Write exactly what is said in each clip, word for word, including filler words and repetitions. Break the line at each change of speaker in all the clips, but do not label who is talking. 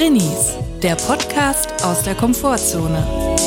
Drinnies, der Podcast aus der Komfortzone.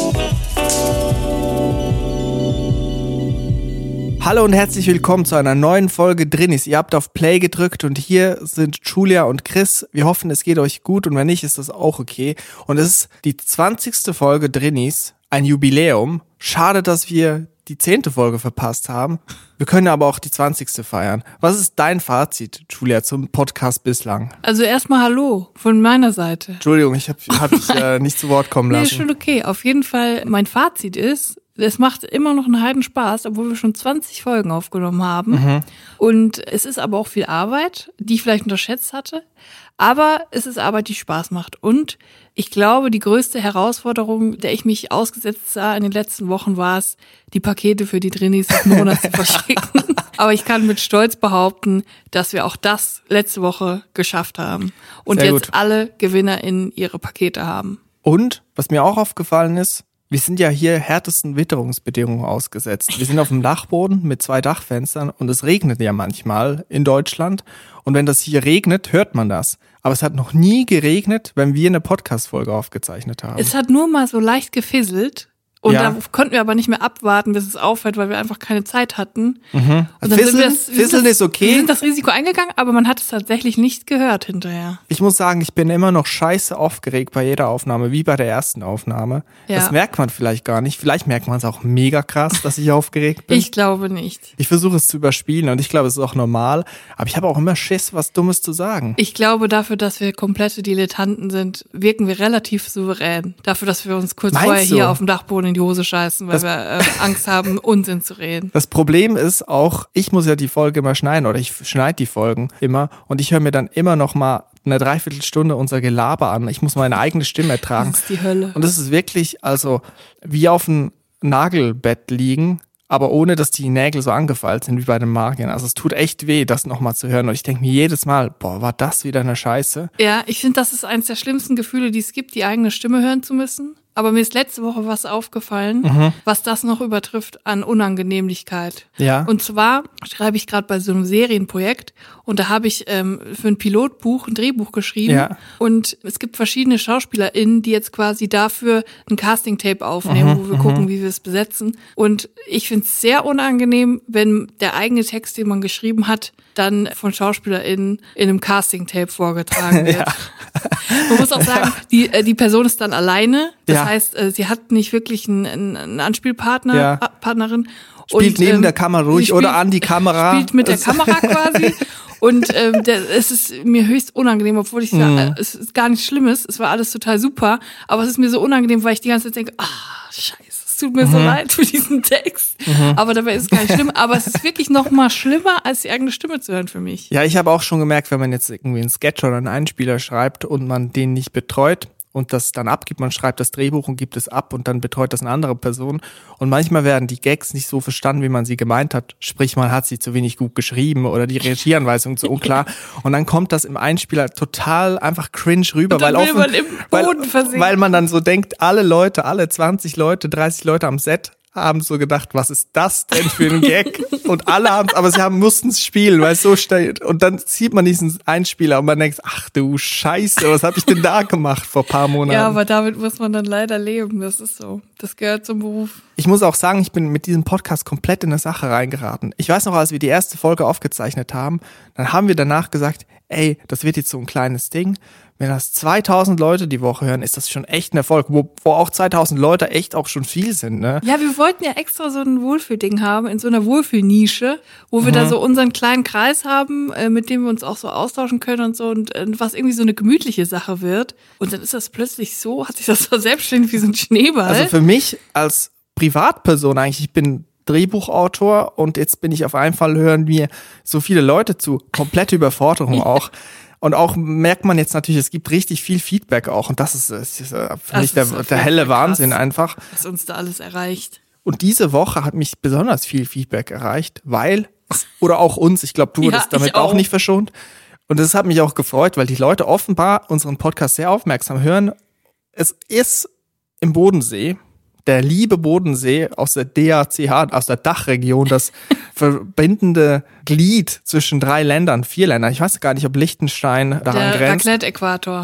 Hallo und herzlich willkommen zu einer neuen Folge Drinnies. Ihr habt auf Play gedrückt und hier sind Julia und Chris. Wir hoffen, es geht euch gut und wenn nicht, ist das auch okay. Und es ist die zwanzigste Folge Drinnies, ein Jubiläum. Schade, dass wir die zehnte Folge verpasst haben. Wir können aber auch die zwanzigste feiern. Was ist dein Fazit, Julia, zum Podcast bislang?
Also erstmal Hallo von meiner Seite.
Entschuldigung, ich habe hab dich äh, nicht zu Wort kommen lassen.
Nee, ist schon okay. Auf jeden Fall, mein Fazit ist, es macht immer noch einen Heiden Spaß, obwohl wir schon zwanzig Folgen aufgenommen haben. Mhm. Und es ist aber auch viel Arbeit, die ich vielleicht unterschätzt hatte. Aber es ist Arbeit, die Spaß macht. Und ich glaube, die größte Herausforderung, der ich mich ausgesetzt sah in den letzten Wochen, war es, die Pakete für die Drinnies des Monats zu verschicken. Aber ich kann mit Stolz behaupten, dass wir auch das letzte Woche geschafft haben. Und
Sehr
jetzt
gut.
alle GewinnerInnen ihre Pakete haben.
Und, was mir auch aufgefallen ist, wir sind ja hier härtesten Witterungsbedingungen ausgesetzt. Wir sind auf dem Dachboden mit zwei Dachfenstern und es regnet ja manchmal in Deutschland. Und wenn das hier regnet, hört man das. Aber es hat noch nie geregnet, wenn wir eine Podcast-Folge aufgezeichnet haben.
Es hat nur mal so leicht gefisselt. Und
Ja.
da konnten wir aber nicht mehr abwarten, bis es aufhört, weil wir einfach keine Zeit hatten.
Mhm.
Und dann
Fisseln,
sind wir das, wir sind
Fisseln
das,
ist okay.
Wir sind das Risiko eingegangen, aber man hat es tatsächlich nicht gehört hinterher.
Ich muss sagen, ich bin immer noch scheiße aufgeregt bei jeder Aufnahme, wie bei der ersten Aufnahme.
Ja.
Das merkt man vielleicht gar nicht. Vielleicht merkt man es auch mega krass, dass ich aufgeregt bin.
Ich glaube nicht.
Ich versuche es zu überspielen und ich glaube, es ist auch normal. Aber ich habe auch immer Schiss, was Dummes zu sagen.
Ich glaube, dafür, dass wir komplette Dilettanten sind, wirken wir relativ souverän. Dafür, dass wir uns kurz
Meinst
vorher
du?
hier auf dem Dachboden in die Hose scheißen, weil
Das-
wir äh, Angst haben, Unsinn zu reden.
Das Problem ist auch, ich muss ja die Folge immer schneiden oder ich schneide die Folgen immer und ich höre mir dann immer noch mal eine Dreiviertelstunde unser Gelaber an. Ich muss meine eigene Stimme ertragen.
Das ist die Hölle.
Und das ist wirklich, also, wie auf einem Nagelbett liegen, aber ohne, dass die Nägel so angefeilt sind wie bei den Magiern. Also es tut echt weh, das nochmal zu hören. Und ich denke mir jedes Mal, boah, war das wieder eine Scheiße?
Ja, ich finde, das ist eines der schlimmsten Gefühle, die es gibt, die eigene Stimme hören zu müssen. Aber mir ist letzte Woche was aufgefallen,
Mhm.
was das noch übertrifft an Unangenehmlichkeit.
Ja.
Und zwar schreibe ich gerade bei so einem Serienprojekt und da habe ich ähm, für ein Pilotbuch ein Drehbuch geschrieben.
Ja.
Und es gibt verschiedene SchauspielerInnen, die jetzt quasi dafür ein Casting-Tape aufnehmen,
Mhm,
wo wir gucken, wie wir es besetzen. Und ich finde es sehr unangenehm, wenn der eigene Text, den man geschrieben hat, dann von SchauspielerInnen in einem Casting-Tape vorgetragen wird.
Ja.
Man muss auch sagen, die, äh, die Person ist dann alleine. Das
Ja.
heißt, äh, sie hat nicht wirklich einen, einen einen Anspielpartner,
Ja.
äh, Partnerin.
Spielt
Und,
neben
ähm,
der Kamera ruhig
sie
oder an die Kamera.
Spielt mit der
Das-
Kamera quasi. Und ähm, der, es ist mir höchst unangenehm, obwohl ich
Mhm.
äh, es ist gar nichts Schlimmes. Es war alles total super. Aber es ist mir so unangenehm, weil ich die ganze Zeit denke, ah, scheiße. Es tut mir
Mhm.
so leid für diesen Text. Aber dabei ist es gar nicht schlimm. Aber es ist wirklich noch mal schlimmer, als die eigene Stimme zu hören für mich.
Ja, ich habe auch schon gemerkt, wenn man jetzt irgendwie einen Sketch oder einen Einspieler schreibt und man den nicht betreut und das dann abgibt, man schreibt das Drehbuch und gibt es ab und dann betreut das eine andere Person und manchmal werden die Gags nicht so verstanden, wie man sie gemeint hat, sprich man hat sie zu wenig gut geschrieben oder die Regieanweisung zu unklar und dann kommt das im Einspieler total einfach cringe rüber,
Und dann
weil,
will
offen,
man im Boden
weil,
versinken.
weil man dann so denkt, alle Leute, alle zwanzig Leute, dreißig Leute am Set haben so gedacht, was ist das denn für ein Gag? Und alle haben es, aber sie haben mussten es spielen, weil es so steht. Und dann sieht man diesen Einspieler und man denkt, ach du Scheiße, was habe ich denn da gemacht vor ein paar Monaten?
Ja, aber damit muss man dann leider leben. Das ist so. Das gehört zum Beruf.
Ich muss auch sagen, ich bin mit diesem Podcast komplett in eine Sache reingeraten. Ich weiß noch, als wir die erste Folge aufgezeichnet haben, dann haben wir danach gesagt, ey, das wird jetzt so ein kleines Ding. Wenn das zweitausend Leute die Woche hören, ist das schon echt ein Erfolg, wo, wo auch zweitausend Leute echt auch schon viel sind, ne?
Ja, wir wollten ja extra so ein Wohlfühlding haben, in so einer Wohlfühlnische, wo wir da so unseren kleinen Kreis haben, äh, mit dem wir uns auch so austauschen können und so und äh, was irgendwie so eine gemütliche Sache wird. Und dann ist das plötzlich so, hat sich das so selbstständig wie so ein Schneeball.
Also für mich als Privatperson eigentlich, ich bin Drehbuchautor und jetzt bin ich auf einen Fall, hören mir so viele Leute zu. Komplette Überforderung auch. Und auch merkt man jetzt natürlich, es gibt richtig viel Feedback auch. Und das ist, das ist äh, für
Das
mich der,
ist auf
der
jeden
helle
Fall krass.
Wahnsinn einfach.
was uns da alles erreicht.
Und diese Woche hat mich besonders viel Feedback erreicht, weil, oder auch uns, ich glaube, du
Ja,
wurdest damit
ich auch.
auch nicht verschont. Und das hat mich auch gefreut, weil die Leute offenbar unseren Podcast sehr aufmerksam hören. Es ist im Bodensee, der liebe Bodensee aus der D A C H, aus der Dachregion, das verbindende Glied zwischen drei Ländern, vier Ländern. Ich weiß gar nicht, ob Liechtenstein daran
Der
grenzt.
Raclette-Äquator.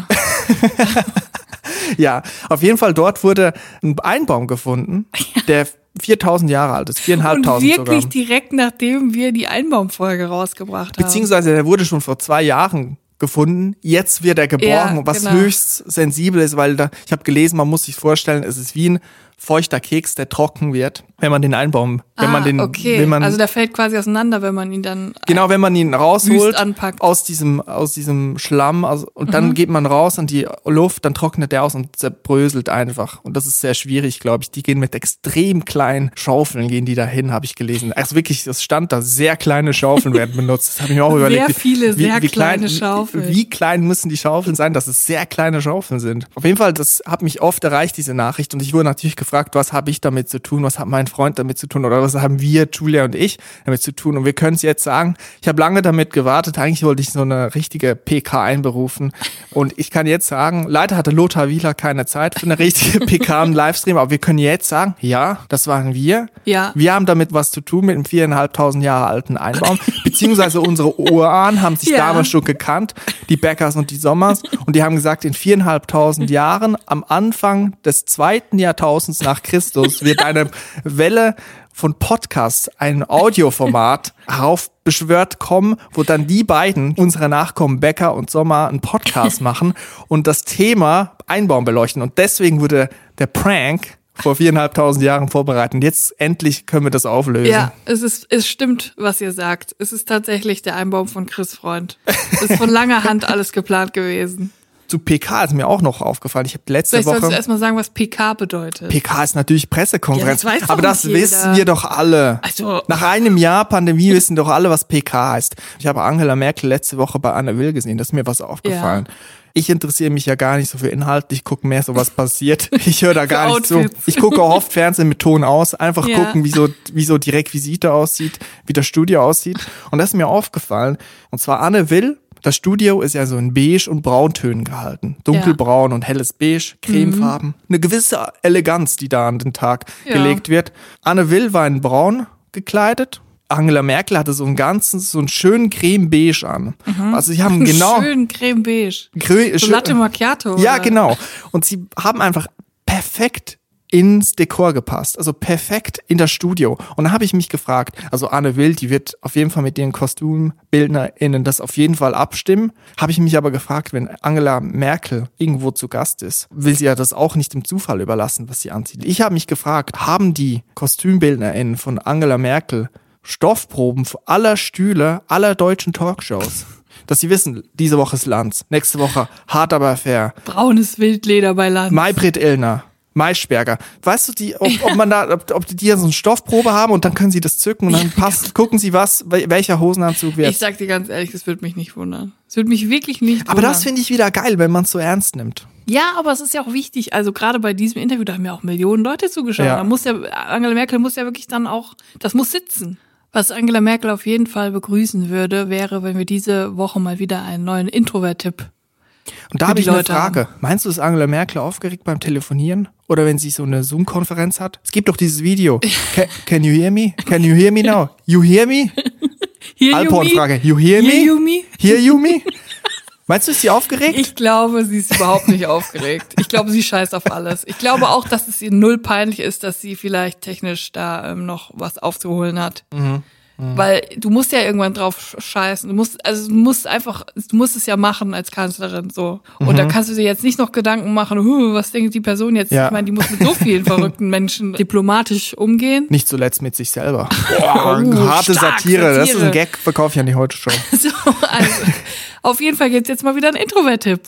Ja, auf jeden Fall dort wurde ein Einbaum gefunden, der viertausend Jahre alt ist, viertausendfünfhundert sogar.
Und wirklich direkt nachdem wir die Einbaumfolge rausgebracht haben.
Beziehungsweise der wurde schon vor zwei Jahren gefunden. Jetzt wird er geborgen,
ja,
was
genau.
höchst sensibel ist, weil da, ich habe gelesen, man muss sich vorstellen, es ist wie ein feuchter Keks, der trocken wird, wenn man den Einbaum, wenn
ah,
man den,
okay.
wenn man,
also der fällt quasi auseinander, wenn man ihn dann
genau, wenn man ihn rausholt
anpackt.
aus diesem aus diesem Schlamm, also, und dann
Mhm.
geht man raus an die Luft, dann trocknet der aus und zerbröselt einfach. Und das ist sehr schwierig, glaube ich. Die gehen mit extrem kleinen Schaufeln, gehen die dahin, habe ich gelesen. Also wirklich, das stand da, sehr kleine Schaufeln werden benutzt. Das habe ich mir auch
sehr
überlegt.
Sehr viele,
wie,
sehr
wie
kleine
klein,
Schaufeln.
Wie klein müssen die Schaufeln sein, dass es sehr kleine Schaufeln sind? Auf jeden Fall, das hat mich oft erreicht, diese Nachricht. Und ich wurde natürlich gefragt, was habe ich damit zu tun, was hat mein Freund damit zu tun oder was haben wir, Julia und ich, damit zu tun. Und wir können es jetzt sagen, ich habe lange damit gewartet, eigentlich wollte ich so eine richtige P K einberufen und ich kann jetzt sagen, leider hatte Lothar Wieler keine Zeit für eine richtige P K im Livestream, aber wir können jetzt sagen, ja, das waren wir.
Ja.
Wir haben damit was zu tun mit einem viereinhalbtausend Jahre alten Einbaum, beziehungsweise unsere Urahnen haben sich
Ja.
damals schon gekannt, die Beckers und die Sommers, und die haben gesagt, in viereinhalbtausend Jahren am Anfang des zweiten Jahrtausends nach Christus wird eine Welle von Podcasts, ein Audioformat heraufbeschwört kommen, wo dann die beiden, unsere Nachkommen Becker und Sommer, einen Podcast machen und das Thema Einbaum beleuchten. Und deswegen wurde der Prank vor viereinhalbtausend Jahren vorbereitet. Und jetzt endlich können wir das auflösen.
Ja, es ist, es stimmt, was ihr sagt. Es ist tatsächlich der Einbaum von Chris Freund. Es ist von langer Hand alles geplant gewesen.
Zu P K ist mir auch noch aufgefallen. Ich habe letzte
Vielleicht sollst
Woche...
du erstmal sagen, was P K bedeutet.
P K ist natürlich Pressekonferenz,
Ja, das weiß doch
aber das
nicht jeder.
wissen wir doch alle.
Also-
Nach einem Jahr Pandemie wissen doch alle, was P K heißt. Ich habe Angela Merkel letzte Woche bei Anne Will gesehen, da ist mir was aufgefallen. Ja. Ich interessiere mich ja gar nicht so für Inhalt, ich gucke mehr so, was passiert. Ich höre da gar nicht so. Ich gucke auch oft Fernsehen mit Ton aus, einfach
Ja.
gucken, wie so, wie so die Requisite aussieht, wie das Studio aussieht. Und das ist mir aufgefallen. Und zwar Anne Will. Das Studio ist ja so in Beige- und Brauntönen gehalten. Dunkelbraun und helles Beige, Cremefarben. Mhm. Eine gewisse Eleganz, die da an den Tag
ja.
gelegt wird. Anne Will war in Braun gekleidet. Angela Merkel hatte so einen ganzen, so einen schönen Creme-Beige an. Mhm. Also sie haben genau...
Schön Creme-Beige.
Grö-
so Latte Macchiato.
Ja,
oder?
genau. Und sie haben einfach perfekt ins Dekor gepasst, also perfekt in das Studio. Und da habe ich mich gefragt, also Anne Will, die wird auf jeden Fall mit ihren KostümbildnerInnen das auf jeden Fall abstimmen. Habe ich mich aber gefragt, wenn Angela Merkel irgendwo zu Gast ist, will sie ja das auch nicht dem Zufall überlassen, was sie anzieht. Ich habe mich gefragt, haben die KostümbildnerInnen von Angela Merkel Stoffproben für aller Stühle aller deutschen Talkshows? Dass sie wissen, diese Woche ist Lanz, nächste Woche hart aber fair.
Braunes Wildleder bei Lanz.
Maybrit Illner. Maischberger. Weißt du, die, ob, ob man da, ob, ob die ja so eine Stoffprobe haben und dann können sie das zücken und dann passt, gucken sie was, welcher Hosenanzug wird.
Ich sag dir ganz ehrlich, das würde mich nicht wundern. Es würde mich wirklich nicht wundern.
Aber das finde ich wieder geil, wenn man es so ernst nimmt.
Ja, aber es ist ja auch wichtig, also gerade bei diesem Interview, da haben ja auch Millionen Leute zugeschaut.
Ja.
Da muss ja, Angela Merkel muss ja wirklich dann auch, das muss sitzen. Was Angela Merkel auf jeden Fall begrüßen würde, wäre, wenn wir diese Woche mal wieder einen neuen Introvert-Tipp.
Und da habe ich eine Frage. Haben. Meinst du, ist Angela Merkel aufgeregt beim Telefonieren? Oder wenn sie so eine Zoom-Konferenz hat? Es gibt doch dieses Video. Can, can you hear me? Can you hear me now? You hear me? Alporn-Frage. You hear me?
Hear you me?
Hear you me? Meinst du, ist sie aufgeregt?
Ich glaube, sie ist überhaupt nicht aufgeregt. Ich glaube, sie scheißt auf alles. Ich glaube auch, dass es ihr null peinlich ist, dass sie vielleicht technisch da ähm, noch was aufzuholen hat. Mhm. Mhm. Weil du musst ja irgendwann drauf scheißen. Du musst, also du musst einfach, du musst es ja machen als Kanzlerin so. Und mhm. da kannst du dir jetzt nicht noch Gedanken machen, huh, was denkt die Person jetzt? Ja. Ich meine, die muss mit so vielen verrückten Menschen diplomatisch umgehen.
Nicht zuletzt mit sich selber. Boah, uh, harte Satire. Satire. Das ist ein Gag, verkaufe ich an die Heute-Show.
So, also, auf jeden Fall gibt's jetzt mal wieder einen Introvert-Tipp.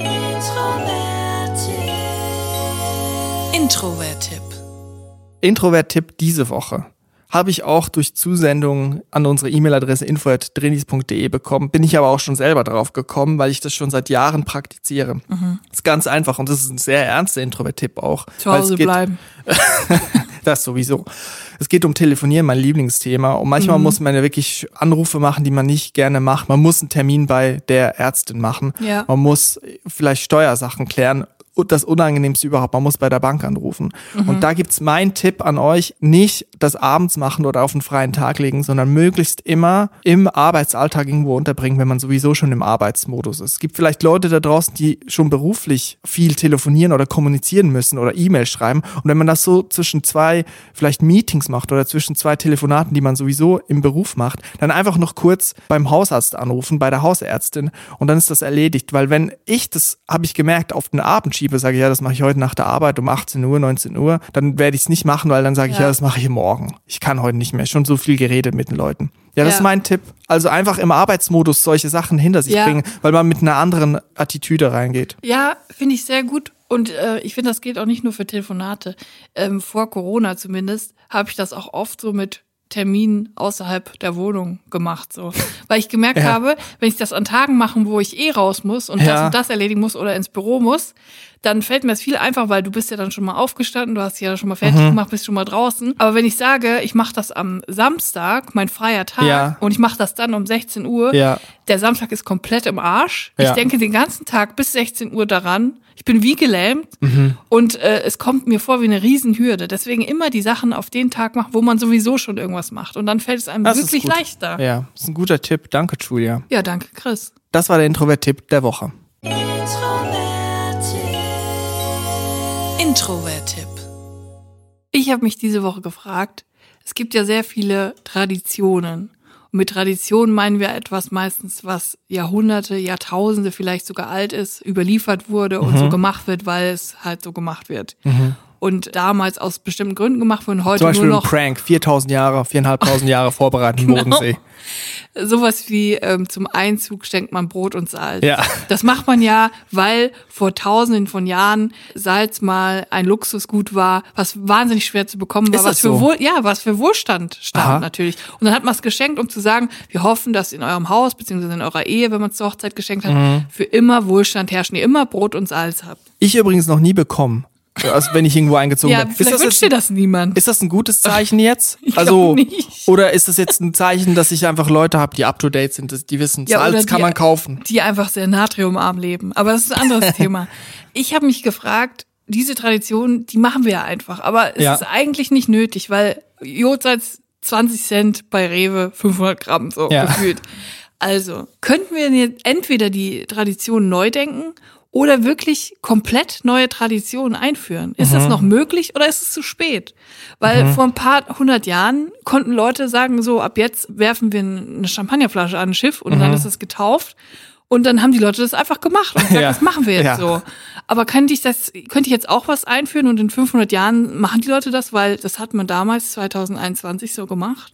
Introvert-Tipp. Introvert-Tipp.
Introvert-Tipp diese Woche. Habe ich auch durch Zusendung an unsere E-Mail-Adresse info at drinis punkt de bekommen. Bin ich aber auch schon selber drauf gekommen, weil ich das schon seit Jahren praktiziere. Mhm. Das ist ganz einfach und das ist ein sehr ernster Introvert-Tipp auch.
Zu Hause geht, bleiben.
Das sowieso. Es geht um Telefonieren, mein Lieblingsthema. Und manchmal mhm. muss man ja wirklich Anrufe machen, die man nicht gerne macht. Man muss einen Termin bei der Ärztin machen.
Ja.
Man muss vielleicht Steuersachen klären. das Unangenehmste überhaupt. Man muss bei der Bank anrufen.
Mhm.
Und da gibt's mein Tipp an euch, nicht das abends machen oder auf einen freien Tag legen, sondern möglichst immer im Arbeitsalltag irgendwo unterbringen, wenn man sowieso schon im Arbeitsmodus ist. Es gibt vielleicht Leute da draußen, die schon beruflich viel telefonieren oder kommunizieren müssen oder E-Mail schreiben. Und wenn man das so zwischen zwei vielleicht Meetings macht oder zwischen zwei Telefonaten, die man sowieso im Beruf macht, dann einfach noch kurz beim Hausarzt anrufen, bei der Hausärztin und dann ist das erledigt. Weil wenn ich, das habe ich gemerkt, auf den Abend schiebe, sage ich, ja, das mache ich heute nach der Arbeit um achtzehn Uhr, neunzehn Uhr, dann werde ich es nicht machen, weil dann sage ich, ja. ja, das mache ich morgen. Ich kann heute nicht mehr. Schon so viel geredet mit den Leuten. Ja, das ja. ist mein Tipp. Also einfach im Arbeitsmodus solche Sachen hinter sich ja. bringen, weil man mit einer anderen Attitüde reingeht.
Ja, finde ich sehr gut. Und äh, ich finde, das gilt auch nicht nur für Telefonate. Ähm, vor Corona zumindest habe ich das auch oft so mit Terminen außerhalb der Wohnung gemacht, so. Weil ich gemerkt ja. habe, wenn ich das an Tagen mache, wo ich eh raus muss und ja. das und das erledigen muss oder ins Büro muss, dann fällt mir das viel einfacher, weil du bist ja dann schon mal aufgestanden, du hast dich ja schon mal fertig mhm. gemacht, bist schon mal draußen. Aber wenn ich sage, ich mache das am Samstag, mein freier Tag, ja. und ich mache das dann um sechzehn Uhr, ja. der Samstag ist komplett im Arsch. Ja. Ich denke den ganzen Tag bis sechzehn Uhr daran. Ich bin wie gelähmt mhm. und äh, es kommt mir vor wie eine Riesenhürde. Deswegen immer die Sachen auf den Tag machen, wo man sowieso schon irgendwas macht. Und dann fällt es einem das wirklich leichter.
Ja, das ist ein guter Tipp. Danke, Julia.
Ja, danke, Chris.
Das war der Introvert-Tipp der Woche.
Introvert-Tipp.
Ich habe mich diese Woche gefragt, es gibt ja sehr viele Traditionen. Und mit Tradition meinen wir etwas meistens, was Jahrhunderte, Jahrtausende vielleicht sogar alt ist, überliefert wurde und mhm. so gemacht wird, weil es halt so gemacht wird. Mhm. Und damals aus bestimmten Gründen gemacht wurde und heute
Zum Beispiel
nur noch...
ein Prank, viertausend Jahre, viertausendfünfhundert Jahre vorbereiten im genau. Bodensee.
Sowas wie ähm, zum Einzug schenkt man Brot und Salz.
Ja.
Das macht man ja, weil vor tausenden von Jahren Salz mal ein Luxusgut war, was wahnsinnig schwer zu bekommen war,
Ist
was
das
für
so?
Wohl, ja, was für Wohlstand stand
Aha.
natürlich. Und dann hat man es geschenkt, um zu sagen, wir hoffen, dass in eurem Haus beziehungsweise in eurer Ehe, wenn man es zur Hochzeit geschenkt hat, mhm. für immer Wohlstand herrschen, ihr immer Brot und Salz habt.
Ich übrigens noch nie bekommen. Also wenn ich irgendwo eingezogen
ja,
bin.
Ja, vielleicht wünscht dir das niemand.
Ist das ein gutes Zeichen jetzt?
Ich
also
nicht.
Oder ist das jetzt ein Zeichen, dass ich einfach Leute habe, die up to date sind, die wissen,
ja,
Salz kann
die,
man kaufen.
Die einfach sehr natriumarm leben. Aber das ist ein anderes Thema. Ich habe mich gefragt, diese Tradition, die machen wir ja einfach. Aber es ja. ist eigentlich nicht nötig, weil Jodsalz zwanzig Cent bei Rewe, fünfhundert Gramm so ja. gefühlt. Also könnten wir jetzt entweder die Tradition neu denken oder wirklich komplett neue Traditionen einführen. Ist mhm. das noch möglich oder ist es zu spät? Weil mhm. vor ein paar hundert Jahren konnten Leute sagen, so ab jetzt werfen wir eine Champagnerflasche an ein Schiff und mhm. dann ist es getauft. Und dann haben die Leute das einfach gemacht und gesagt, ja. das machen wir jetzt ja. so. Aber könnte ich das, könnte ich jetzt auch was einführen und in fünfhundert Jahren machen die Leute das, weil das hat man damals zwanzig einundzwanzig so gemacht?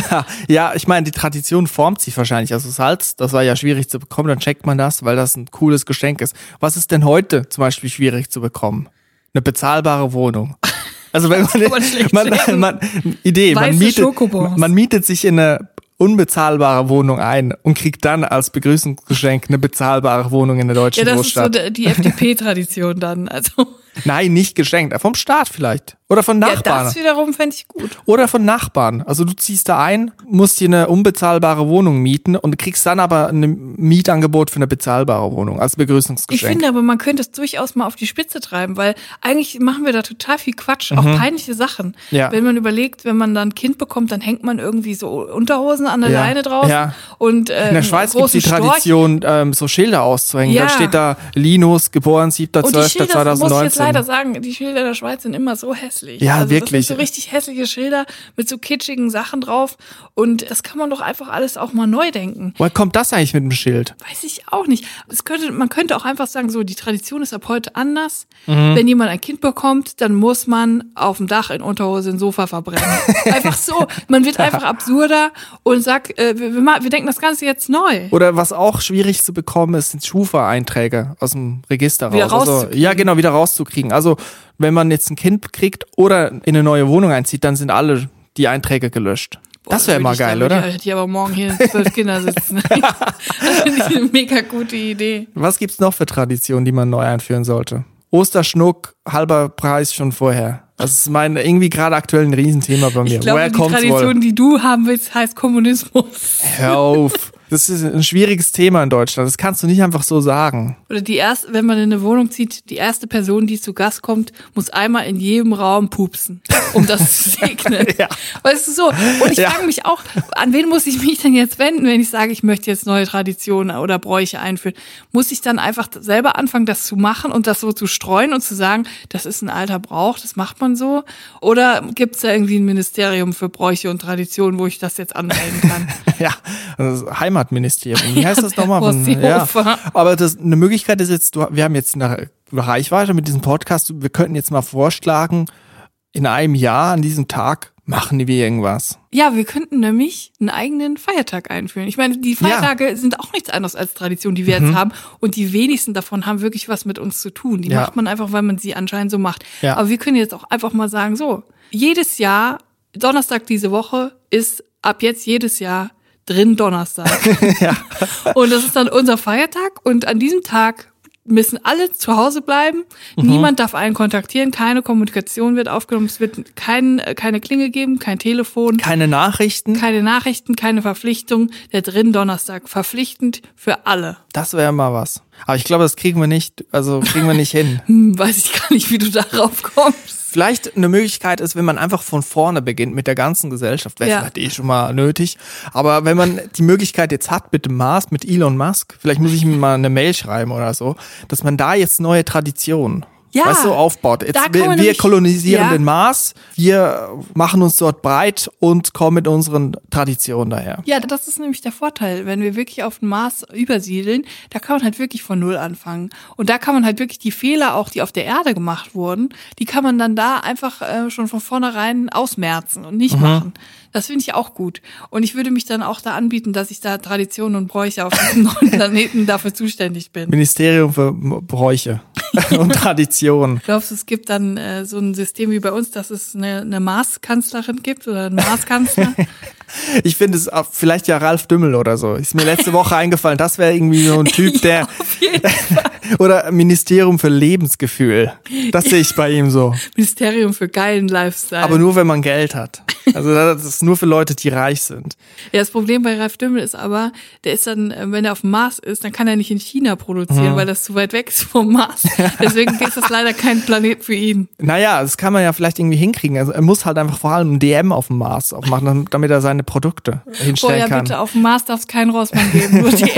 Ja, ich meine, die Tradition formt sich wahrscheinlich. Also Salz, das war ja schwierig zu bekommen, dann checkt man das, weil das ein cooles Geschenk ist. Was ist denn heute zum Beispiel schwierig zu bekommen? Eine bezahlbare Wohnung. Also wenn man, man, man, man Idee, man mietet, man mietet sich in eine unbezahlbare Wohnung ein und kriegt dann als Begrüßungsgeschenk eine bezahlbare Wohnung in der deutschen Großstadt.
Ja, das ist so die F D P-Tradition dann, also.
Nein, nicht geschenkt, vom Staat vielleicht. Oder von Nachbarn.
Ja, das wiederum fände ich gut.
Oder von Nachbarn. Also du ziehst da ein, musst dir eine unbezahlbare Wohnung mieten und kriegst dann aber ein Mietangebot für eine bezahlbare Wohnung als Begrüßungsgeschenk.
Ich finde aber, man könnte es durchaus mal auf die Spitze treiben, weil eigentlich machen wir da total viel Quatsch, auch mhm. peinliche Sachen. Ja. Wenn man überlegt, wenn man dann ein Kind bekommt, dann hängt man irgendwie so Unterhosen an der ja. Leine draußen. Ja. Und, äh,
in der Schweiz gibt es die Tradition, ähm, so Schilder auszuhängen. Ja. Da steht da Linus, geboren siebter zwölfter zweitausendneunzehn.
Muss ich jetzt leider sagen, die Schilder der Schweiz sind immer so hässlich.
Ja,
also
wirklich.
Das sind so richtig hässliche Schilder mit so kitschigen Sachen drauf. Und das kann man doch einfach alles auch mal neu denken.
Woher kommt das eigentlich mit dem Schild?
Weiß ich auch nicht. Es könnte, man könnte auch einfach sagen, so die Tradition ist ab heute anders. Mhm. Wenn jemand ein Kind bekommt, dann muss man auf dem Dach in Unterhose ein Sofa verbrennen. Einfach so. Man wird einfach absurder und sagt, äh, wir, wir, wir denken das Ganze jetzt neu.
Oder was auch schwierig zu bekommen ist, sind Schufa-Einträge aus dem Register
wieder
raus. Also, ja, genau, wieder rauszukriegen. Also wenn man jetzt ein Kind kriegt oder in eine neue Wohnung einzieht, dann sind alle die Einträge gelöscht. Boah, das wäre immer geil, oder?
Ich hätte aber morgen hier zwölf Kinder sitzen. Das finde ich eine mega gute Idee.
Was gibt's noch für Traditionen, die man neu einführen sollte? Osterschnuck, halber Preis schon vorher. Das ist mein irgendwie gerade aktuell ein Riesenthema bei mir.
Ich glaube,
Woher
die
kommt's
Tradition,
wohl?
die du haben willst, heißt Kommunismus.
Hör auf. Das ist ein schwieriges Thema in Deutschland. Das kannst du nicht einfach so sagen.
Oder die erste, wenn man in eine Wohnung zieht, die erste Person, die zu Gast kommt, muss einmal in jedem Raum pupsen, um das zu segnen.
Ja.
Weißt du so? Und ich
Ja.
frage mich auch, an wen muss ich mich denn jetzt wenden, wenn ich sage, ich möchte jetzt neue Traditionen oder Bräuche einführen? Muss ich dann einfach selber anfangen, das zu machen und das so zu streuen und zu sagen, das ist ein alter Brauch, das macht man so? Oder gibt es da irgendwie ein Ministerium für Bräuche und Traditionen, wo ich das jetzt anmelden kann?
Ja, das Heimatministerium. Wie heißt das nochmal?
Horst
Ja.
Seehofer.
Aber das, eine Möglichkeit ist jetzt, du, wir haben jetzt eine Reichweite mit diesem Podcast. Wir könnten jetzt mal vorschlagen, in einem Jahr an diesem Tag machen wir irgendwas.
Ja, wir könnten nämlich einen eigenen Feiertag einführen. Ich meine, die Feiertage ja. sind auch nichts anderes als Tradition, die wir mhm. jetzt haben. Und die wenigsten davon haben wirklich was mit uns zu tun. Die
ja.
macht man einfach, weil man sie anscheinend so macht.
Ja.
Aber wir können jetzt auch einfach mal sagen, so, jedes Jahr, Donnerstag diese Woche, ist ab jetzt jedes Jahr drin Donnerstag.
Ja.
Und das ist dann unser Feiertag. Und an diesem Tag müssen alle zu Hause bleiben. Mhm. Niemand darf einen kontaktieren. Keine Kommunikation wird aufgenommen. Es wird kein, keine Klingel geben, kein Telefon.
Keine Nachrichten.
Keine Nachrichten, keine Verpflichtung. Der dritten Donnerstag. Verpflichtend für alle.
Das wäre mal was. Aber ich glaube, das kriegen wir nicht, also kriegen wir nicht hin.
Hm, weiß ich gar nicht, wie du darauf kommst.
Vielleicht eine Möglichkeit ist, wenn man einfach von vorne beginnt mit der ganzen Gesellschaft, wäre
Ja.
vielleicht eh schon mal nötig. Aber wenn man die Möglichkeit jetzt hat mit dem Mars, mit Elon Musk, vielleicht muss ich ihm mal eine Mail schreiben oder so, dass man da jetzt neue Traditionen
Ja,
weißt du, aufbaut.
da
Jetzt,
kann
wir,
man
wir
nämlich-
kolonisieren
ja.
den Mars, wir machen uns dort breit und kommen mit unseren Traditionen daher.
Ja, das ist nämlich der Vorteil, wenn wir wirklich auf den Mars übersiedeln, da kann man halt wirklich von Null anfangen. Und da kann man halt wirklich die Fehler auch, die auf der Erde gemacht wurden, die kann man dann da einfach äh, schon von vornherein ausmerzen und nicht mhm. machen. Das finde ich auch gut. Und ich würde mich dann auch da anbieten, dass ich da Traditionen und Bräuche auf diesem neuen Planeten dafür zuständig bin.
Ministerium für Bräuche und Traditionen.
Glaubst du, es gibt dann äh, so ein System wie bei uns, dass es eine, eine Mars-Kanzlerin gibt oder einen Mars-Kanzler?
Ich finde es auch vielleicht ja Ralf Dümmel oder so. Ist mir letzte Woche eingefallen. Das wäre irgendwie so ein Typ, der
Ja, auf jeden Fall.
oder Ministerium für Lebensgefühl. Das sehe ich bei ihm so.
Ministerium für geilen Lifestyle.
Aber nur, wenn man Geld hat. Also das ist nur für Leute, die reich sind.
Ja, das Problem bei Ralf Dümmel ist aber, der ist dann, äh, wenn er auf dem Mars ist, dann kann er nicht in China produzieren,
Mhm.
weil das zu weit weg ist vom Mars. Deswegen ist das leider kein Planet für ihn.
Naja, das kann man ja vielleicht irgendwie hinkriegen. Also er muss halt einfach vor allem ein D M auf dem Mars aufmachen, damit er seine Produkte
Oh
hinstellen
ja,
kann.
bitte, auf dem Mars darf es keinen Rossmann geben, nur die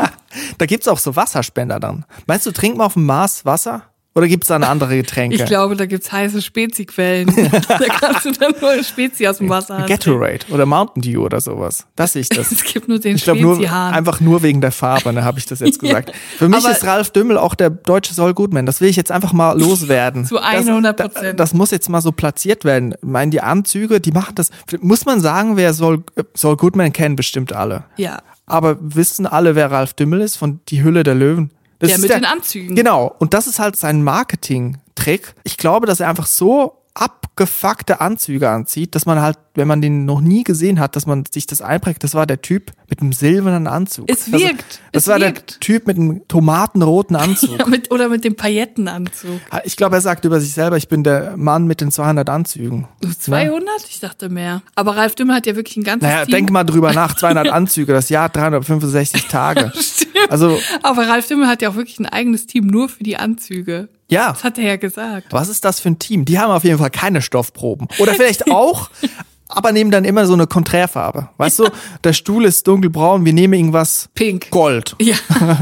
Da gibt's auch so Wasserspender dann. Meinst du, trinkt man auf dem Mars Wasser? Oder gibt's da eine andere Getränke?
Ich glaube, da gibt's heiße Speziquellen. Da kannst du dann nur eine Spezi aus dem Wasser haben.
Gatorade oder Mountain Dew oder sowas. Das sehe ich das.
Es gibt nur den
Ich glaube nur
Spezi-Hahn.
einfach nur wegen der Farbe, ne, habe ich das jetzt gesagt. Für mich
Aber-
ist Ralf Dümmel auch der deutsche Saul Goodman. Das will ich jetzt einfach mal loswerden.
Zu hundert Prozent.
Das, das muss jetzt mal so platziert werden. Ich meine, die Anzüge, die machen das. Muss man sagen, wer Saul, Saul Goodman kennen bestimmt alle.
Ja,
Aber wissen alle, wer Ralf Dümmel ist von Die Hülle der Löwen? Das
der
ist
mit den Anzügen.
Genau. Und das ist halt sein Marketing-Trick. Ich glaube, dass er einfach so abgefuckte Anzüge anzieht, dass man halt, wenn man den noch nie gesehen hat, dass man sich das einprägt. Das war der Typ mit dem silbernen Anzug.
Es
Also,
wirkt.
das
Es
war
wirkt.
der Typ mit dem tomatenroten Anzug.
Ja, mit, oder mit dem Paillettenanzug.
Ich glaube, er sagt über sich selber, ich bin der Mann mit den zweihundert Anzügen.
zweihundert? Ich dachte mehr. Aber Ralf Dümmel hat ja wirklich ein ganzes
Naja,
Team.
denk mal drüber nach. zweihundert Anzüge, das Jahr dreihundertfünfundsechzig Tage.
Stimmt.
Also,
Aber Ralf Dümmel hat ja auch wirklich ein eigenes Team nur für die Anzüge.
ja.
Das hat er ja gesagt.
Was ist das für ein Team? Die haben auf jeden Fall keine Stoffproben. Oder vielleicht auch, aber nehmen dann immer so eine Konträrfarbe. Weißt du, der Stuhl ist dunkelbraun, wir nehmen irgendwas
Pink.
Gold.
Ja.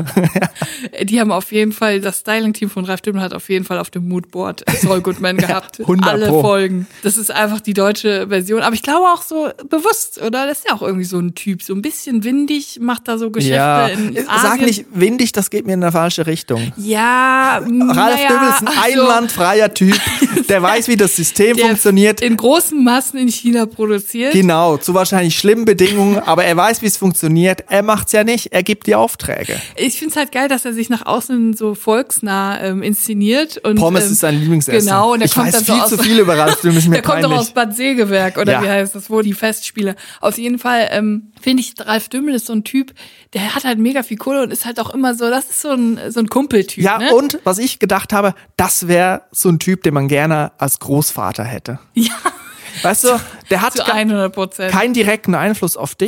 Die haben auf jeden Fall, das Styling-Team von Ralf Dümmel hat auf jeden Fall auf dem Moodboard Saul Goodman gehabt.
hundert
Alle
Pro.
Folgen. Das ist einfach die deutsche Version. Aber ich glaube auch so bewusst, oder? Das ist ja auch irgendwie so ein Typ. So ein bisschen windig, macht da so Geschäfte
Ja,
in Asien.
sag nicht windig, das geht mir in eine falsche Richtung.
Ja,
Ralf
naja,
Dümmel ist ein
ach so.
einwandfreier Typ, der weiß, wie das System
Der
funktioniert.
in großen Massen in China produziert.
Genau, zu wahrscheinlich schlimmen Bedingungen, aber er weiß, wie es funktioniert. Er macht's ja nicht, er gibt die Aufträge.
Ich find's halt geil, dass er sich nach außen so volksnah ähm, inszeniert. Und,
Pommes
ähm,
ist sein Lieblingsessen.
Genau, und er
ich
kommt
weiß
dann so
viel
aus,
zu viel über Ralf Dümmel, ist mir
der kommt doch
peinlich.
aus Bad Segeberg, oder
Ja.
wie heißt das, wo die Festspiele. Auf jeden Fall ähm, finde ich, Ralf Dümmel ist so ein Typ, der hat halt mega viel Kohle und ist halt auch immer so, das ist so ein, so ein Kumpeltyp.
Ja,
ne?
und was ich gedacht habe, das wäre so ein Typ, den man gerne als Großvater hätte.
Ja,
Weißt du, der hat
zu
ke-
hundert Prozent.
keinen direkten Einfluss auf dich,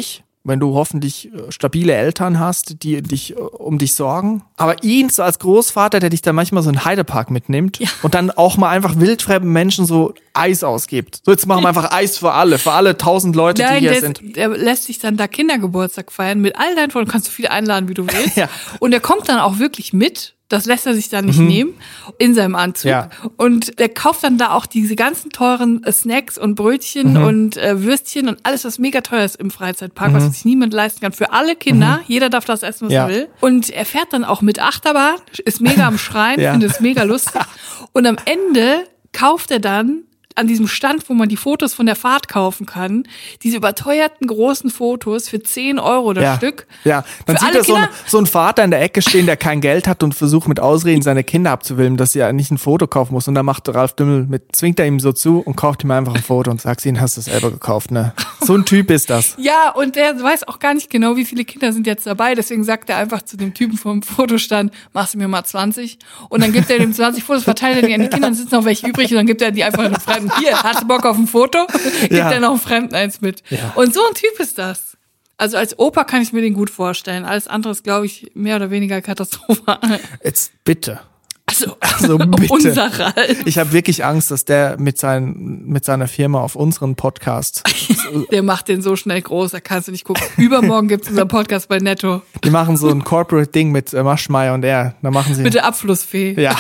wenn du hoffentlich stabile Eltern hast, die dich um dich sorgen. Aber ihn so als Großvater, der dich dann manchmal so in den Heidepark mitnimmt ja. und dann auch mal einfach wildfremden Menschen so Eis ausgibt. So, jetzt machen wir einfach Eis für alle, für alle tausend Leute,
Nein,
die hier
der,
sind.
Der lässt sich dann da Kindergeburtstag feiern mit all deinen Freunden. Du kannst so viele einladen, wie du willst.
Ja.
Und der kommt dann auch wirklich mit. Das lässt er sich dann nicht mhm. nehmen in seinem Anzug. Ja. Und der kauft dann da auch diese ganzen teuren äh, Snacks und Brötchen mhm. und äh, Würstchen und alles, was mega teuer ist im Freizeitpark, mhm. was sich niemand leisten kann. Für alle Kinder. Mhm. Jeder darf das essen, was ja. er will. Und er fährt dann auch mit Achterbahn, ist mega am Schreien, ja. findet es mega lustig. Und am Ende kauft er dann an diesem Stand, wo man die Fotos von der Fahrt kaufen kann, diese überteuerten großen Fotos für zehn Euro das
ja,
Stück.
Ja, dann sieht er so, ein, so einen Vater in der Ecke stehen, der kein Geld hat und versucht mit Ausreden seine Kinder abzuwillen, dass er nicht ein Foto kaufen muss. Und dann macht Ralf Dümmel mit, zwingt er ihm so zu und kauft ihm einfach ein Foto und sagt, ihn hast du selber gekauft, ne? So ein Typ ist das.
Ja, und der weiß auch gar nicht genau, wie viele Kinder sind jetzt dabei. Deswegen sagt er einfach zu dem Typen vom Fotostand, machst du mir mal zwanzig. Und dann gibt er dem zwanzig Fotos, verteilt er die an die Kinder, dann sitzen noch welche übrig und dann gibt er die einfach einem Fremden. Hier, hast du Bock auf ein Foto? Gibt ja. er noch einem Fremden eins mit. Ja. Und so ein Typ ist das. Also als Opa kann ich mir den gut vorstellen. Alles andere ist, glaube ich, mehr oder weniger katastrophal.
Jetzt bitte.
Also,
also bitte.
Unser Ralf.
Ich habe wirklich Angst, dass der mit, sein, mit seiner Firma auf unseren Podcast...
Der macht den so schnell groß, da kannst du nicht gucken. Übermorgen gibt's unseren Podcast bei Netto.
Die machen so ein Corporate-Ding mit äh, Maschmeyer und er. Da machen sie
mit der Abflussfee.
Ja.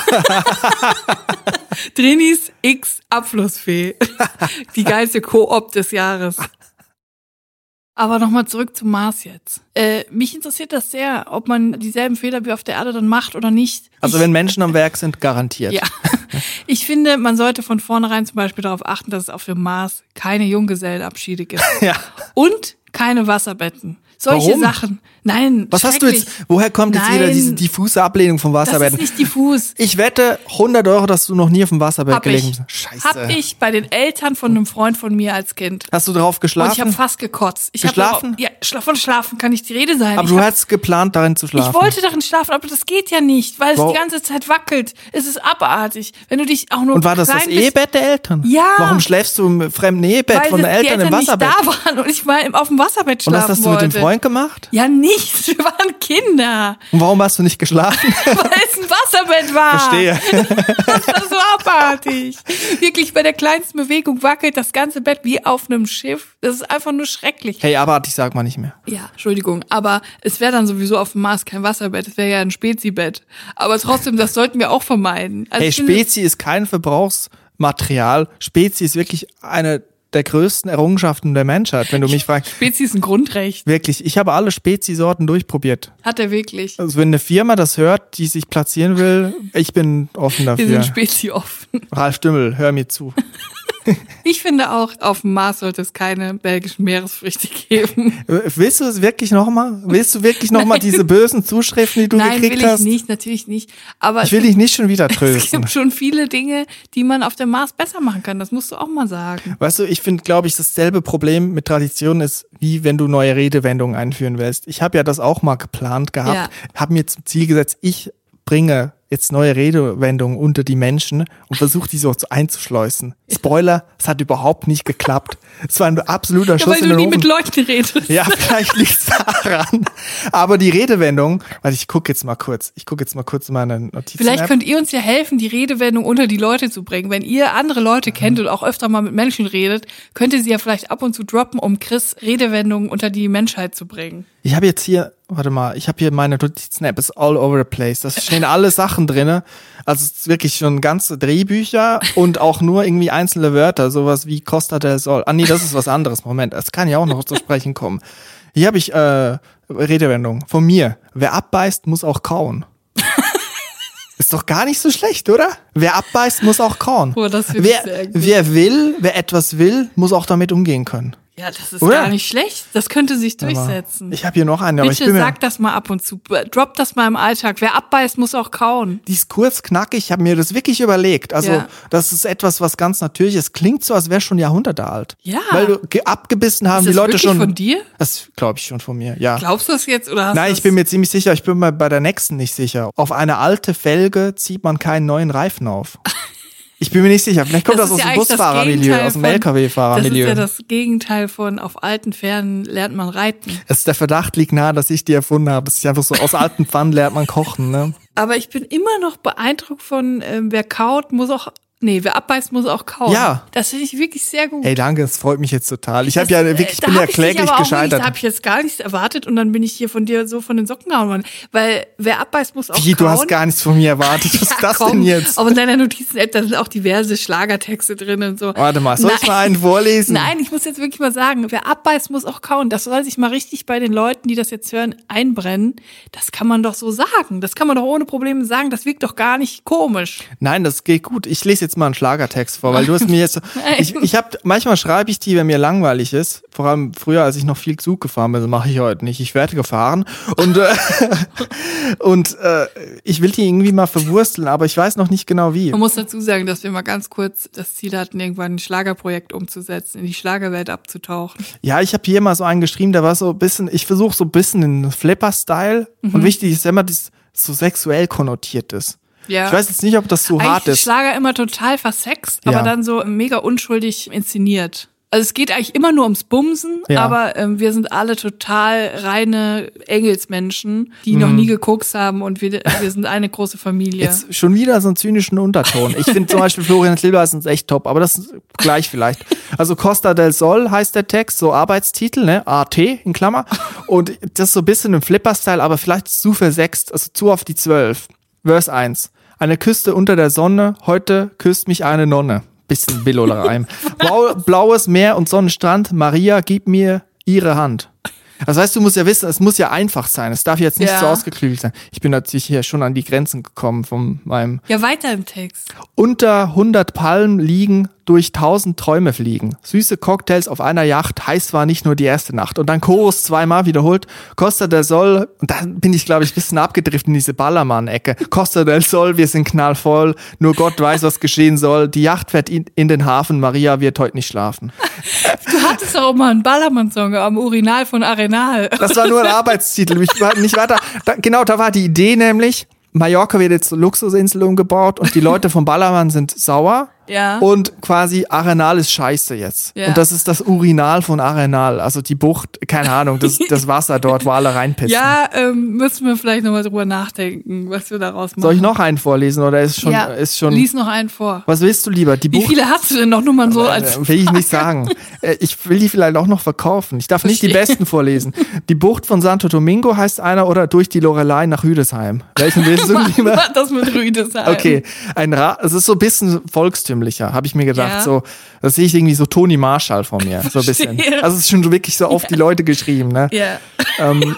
Drinis X Abflussfee. Die geilste Koop des Jahres. Aber nochmal zurück zum Mars jetzt. Äh, mich interessiert das sehr, ob man dieselben Fehler wie auf der Erde dann macht oder nicht.
Also
ich,
wenn Menschen am Werk sind, garantiert.
Ja. Ich finde, man sollte von vornherein zum Beispiel darauf achten, dass es auf dem Mars keine Junggesellenabschiede gibt.
Ja.
Und keine Wasserbetten. Solche
Warum?
Sachen. Nein,
was hast du jetzt, woher kommt jetzt
Nein,
wieder diese diffuse Ablehnung vom Wasserbetten?
Das ist nicht diffus.
Ich wette hundert Euro, dass du noch nie auf dem Wasserbett
hab
gelegen
ich.
bist. Scheiße.
Hab ich bei den Eltern von einem Freund von mir als Kind.
Hast du drauf geschlafen?
Und ich habe fast gekotzt. Ich
geschlafen?
Hab, ja, schla- von schlafen kann nicht die Rede sein.
Aber
ich
du
hab,
hattest geplant, darin zu schlafen.
Ich wollte darin schlafen, aber das geht ja nicht, weil
Wow.
es die ganze Zeit wackelt. Es ist abartig. Wenn du dich auch nur
Und war das das
klein
Ehebett der Eltern?
Ja.
Warum schläfst du im fremden Ehebett
weil
von der
das- die
Eltern,
Eltern
im Wasserbett?
nicht da waren und ich mal im- auf dem Wasserbett
Und
schlafen
was hast du
wollte.
mit dem Freund gemacht?
Ja, nichts. Wir waren Kinder.
Und warum hast du nicht geschlafen?
Weil es ein Wasserbett war.
Verstehe.
Das war so abartig. Wirklich, bei der kleinsten Bewegung wackelt das ganze Bett wie auf einem Schiff. Das ist einfach nur schrecklich.
Hey, abartig sag mal nicht mehr.
Ja, Entschuldigung, aber es wäre dann sowieso auf dem Mars kein Wasserbett, es wäre ja ein Spezibett. Aber trotzdem, das sollten wir auch vermeiden. Also
Hey,
ich finde-
Spezi ist kein Verbrauchsmaterial. Spezi ist wirklich eine der größten Errungenschaften der Menschheit, wenn du mich fragst.
Spezi ist ein Grundrecht.
Wirklich, ich habe alle Spezi-Sorten durchprobiert.
Hat er wirklich.
Also wenn eine Firma das hört, die sich platzieren will, ich bin offen
Wir
dafür.
sind Spezi offen.
Ralf Dümmel, hör mir zu.
Ich finde auch, auf dem Mars sollte es keine belgischen Meeresfrüchte geben.
Willst du es wirklich nochmal? Willst du wirklich nochmal diese bösen Zuschriften, die du
Nein,
gekriegt
will ich
hast?
nicht, natürlich nicht. Aber
Ich will dich nicht schon wieder
es
trösten.
gibt schon viele Dinge, die man auf dem Mars besser machen kann. Das musst du auch mal sagen.
Weißt du, ich finde, glaube ich, dasselbe Problem mit Traditionen ist, wie wenn du neue Redewendungen einführen willst. Ich habe ja das auch mal geplant gehabt,
Ja.
habe mir zum Ziel gesetzt, ich bringe jetzt neue Redewendungen unter die Menschen und versuche die so einzuschleusen. Spoiler, es hat überhaupt nicht geklappt. Es war ein absoluter
Ja,
Schuss
weil
in
du
den
nie
Ofen.
mit Leuten redest.
Ja, vielleicht liegt's daran. Aber die Redewendung, warte, ich gucke jetzt mal kurz. Ich gucke jetzt mal kurz in meine Notizen.
Vielleicht könnt ihr uns ja helfen, die Redewendung unter die Leute zu bringen. Wenn ihr andere Leute kennt und auch öfter mal mit Menschen redet, könnt ihr sie ja vielleicht ab und zu droppen, um Chris Redewendungen unter die Menschheit zu bringen.
Ich habe jetzt hier, warte mal, ich habe hier meine Notizen-App, ist all over the place. Da stehen alle Sachen drinne. Also es ist wirklich schon ganze Drehbücher und auch nur irgendwie einzelne Wörter, sowas wie Costa del Sol. Ah nee, das ist was anderes. Moment, das kann ja auch noch zu sprechen kommen. Hier habe ich äh, Redewendung von mir. Wer abbeißt, muss auch kauen. Ist doch gar nicht so schlecht, oder? Wer abbeißt, muss auch kauen.
Boah, das finde ich
wer,
sehr gut.
wer will, wer etwas will, muss auch damit umgehen können.
Ja, das ist
Oder?
gar nicht schlecht. Das könnte sich durchsetzen.
Ich habe hier noch eine, aber ich
Bitte
bin mir...
sag das mal ab und zu. Drop das mal im Alltag. Wer abbeißt, muss auch kauen.
Die ist kurz, knackig, ich habe mir das wirklich überlegt. Also
Ja.
das ist etwas, was ganz natürlich ist. Klingt so, als wäre schon Jahrhunderte alt.
Ja.
Weil du ge- abgebissen haben
Ist
die
das
Leute
wirklich
schon.
von dir?
Das glaube ich schon von mir, ja.
Glaubst du das jetzt? Oder hast
Nein,
du's-
ich bin mir ziemlich sicher, ich bin mir bei der nächsten nicht sicher. Auf eine alte Felge zieht man keinen neuen Reifen auf. Ich bin mir nicht sicher. Vielleicht kommt das,
Das
das
ist
aus
ja
dem
eigentlich das
Busfahrermilieu,
Gegenteil
aus dem
von-
L K W-Fahrermilieu.
Das ist ja das Gegenteil von auf alten Pferden lernt man reiten.
Es ist der Verdacht liegt nahe, dass ich die erfunden habe. Es ist einfach so, aus alten Pfannen lernt man kochen, ne?
Aber ich bin immer noch beeindruckt von, ähm, wer kaut, muss auch, nee, wer abbeißt, muss auch kauen.
Ja.
Das finde ich wirklich sehr gut.
Ey, danke, das freut mich jetzt total. Ich habe
Das-
ja
äh,
wirklich, ich
da
bin ja
hab ich dich
kläglich
aber auch
gescheitert.
Wirklich, da habe ich jetzt gar nichts erwartet und dann bin ich hier von dir so von den Socken gehauen worden. Weil wer abbeißt, muss auch
Wie,
kauen.
du hast gar nichts von mir erwartet. Was ist
Ja,
das
komm.
denn jetzt?
Aber in deiner Notizen-App, da sind auch diverse Schlagertexte drin und so.
Warte mal, soll ich
Nein.
mal einen vorlesen?
Nein, ich muss jetzt wirklich mal sagen, wer abbeißt, muss auch kauen. Das soll sich mal richtig bei den Leuten, die das jetzt hören, einbrennen. Das kann man doch so sagen. Das kann man doch ohne Probleme sagen. Das wirkt doch gar nicht komisch.
Nein, das geht gut. Ich lese jetzt mal einen Schlagertext vor, weil du hast mir jetzt so,
Nein.
ich, ich hab, manchmal schreibe ich die, wenn mir langweilig ist. Vor allem früher, als ich noch viel Zug gefahren bin, das mache ich heute nicht. Ich werde gefahren und, äh, und äh, ich will die irgendwie mal verwursteln, aber ich weiß noch nicht genau wie.
Man muss dazu sagen, dass wir mal ganz kurz das Ziel hatten, irgendwann ein Schlagerprojekt umzusetzen, in die Schlagerwelt abzutauchen.
Ja, ich habe hier mal so einen geschrieben, der war so ein bisschen, ich versuche so ein bisschen den Flipper-Style und wichtig ist immer, dass so sexuell konnotiert ist.
Ja.
Ich weiß jetzt nicht, ob das so hart
Eigentlich
ist.
Schlager immer total versext,
Ja.
aber dann so mega unschuldig inszeniert. Also es geht eigentlich immer nur ums Bumsen,
Ja.
aber ähm, wir sind alle total reine Engelsmenschen, die noch nie gekokst haben und wir, wir sind eine große Familie.
Jetzt schon wieder so einen zynischen Unterton. Ich finde zum Beispiel Florian Silbereisen ist echt top, aber das ist gleich vielleicht. Also Costa del Sol heißt der Text, so Arbeitstitel, ne? A T in Klammer. Und das ist so ein bisschen im Flipper-Style, aber vielleicht zu versext, also zu auf die zwölf. Vers eins. Eine Küste unter der Sonne, heute küsst mich eine Nonne. Bisschen Billo-Reim. Blau, blaues Meer und Sonnenstrand, Maria, gib mir ihre Hand. Das heißt, du musst ja wissen, es muss ja einfach sein. Es darf jetzt nicht
Ja.
so ausgeklügelt sein. Ich bin natürlich hier schon an die Grenzen gekommen von meinem
Ja, weiter im Text.
unter hundert Palmen liegen, durch tausend Träume fliegen. Süße Cocktails auf einer Yacht, heiß war nicht nur die erste Nacht. Und dann Chorus zweimal wiederholt. Costa del Sol, und dann bin ich, glaube ich, ein bisschen abgedriftet in diese Ballermann-Ecke. Costa del Sol, wir sind knallvoll, nur Gott weiß, was geschehen soll. Die Yacht fährt in, in den Hafen, Maria wird heute nicht schlafen.
Du hattest doch auch mal einen Ballermann-Song am Urinal von Arenal.
Das war nur ein Arbeitstitel, ich war nicht weiter. Da, genau, da war die Idee nämlich, Mallorca wird jetzt zur Luxusinsel umgebaut und die Leute vom Ballermann sind sauer.
Ja.
Und quasi Arenal ist scheiße jetzt.
Ja.
Und das ist das Urinal von Arenal. Also die Bucht, keine Ahnung, das, das Wasser dort, wo alle reinpissen.
Ja, ähm, müssen wir vielleicht nochmal drüber nachdenken, was wir daraus machen.
Soll ich noch einen vorlesen oder ist schon,
ja,
ist schon,
lies noch einen vor.
was willst du lieber? Die
Wie
Bucht?
viele hast du denn noch nur mal so als
Äh, will ich nicht sagen. Äh, Ich will die vielleicht auch noch verkaufen. Ich darf nicht die
Verstehe.
besten vorlesen. Die Bucht von Santo Domingo heißt einer oder durch die Lorelei nach Rüdesheim. Welchen willst du lieber?
das mit Rüdesheim.
Okay, ein Ra es ist so ein bisschen volkstümlicher, habe ich mir gedacht.
Ja.
So, das sehe ich irgendwie so Toni Marshall vor mir, so ein bisschen.
Verstehe.
Also es ist schon so wirklich so auf die Leute geschrieben, ne?
Ja.
Ähm,